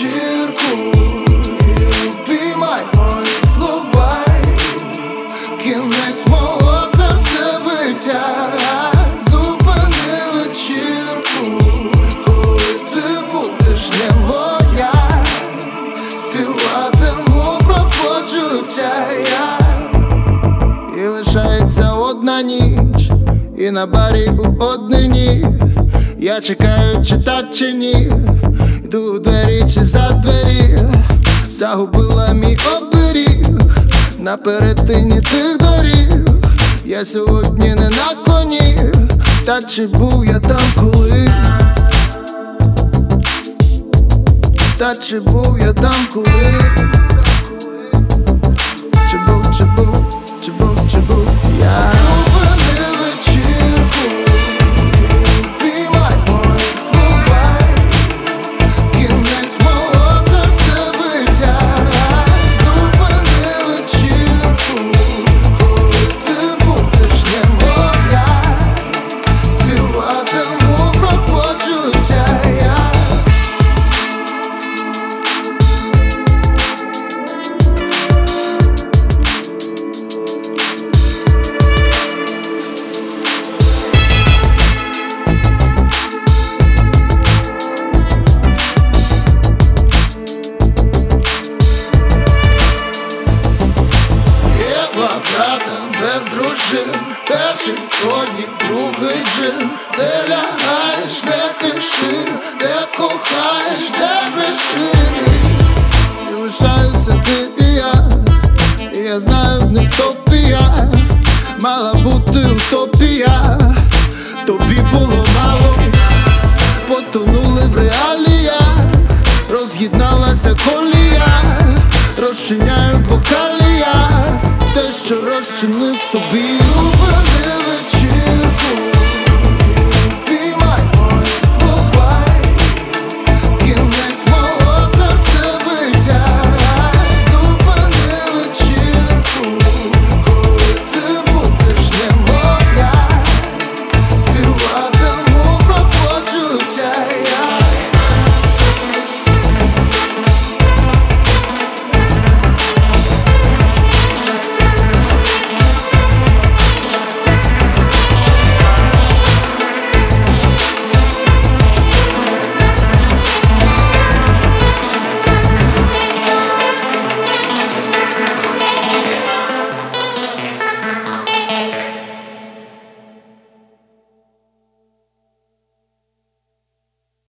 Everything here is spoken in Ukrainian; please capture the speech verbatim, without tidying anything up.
вечірку і обіймай мої слова. Кінець мого серцебиття. Зупини вечірку, коли ти будеш не моя. Співатиму про почуття я. І лишається одна ніч, і на барі у однині. Я чекаю, чи так, чи ні. Йду у двері, чи за двері. Загубила мій оберіг на перетині тих доріг. Я сьогодні не на коні. Та чи був я там колись? Та чи був я там колись? Чи був, чи був, чи був, чи був я? Зупини вечірку, обіймай мої слова. Кінець мого серцебиття. Зупини вечірку, коли ти будеш не моя. Співатиму про почуття я. Брата без дружин, перший конік, другий джин. Де лягаєш, де криши, де кохаєш, де бреши. І лишаюся ти і я, і я знаю, не втопія. Мала бути утопія, тобі було мало. Потонули в реаліях, роз'єдналася колія. Розчиняю бокалія те, що розчинив тобі. Зупини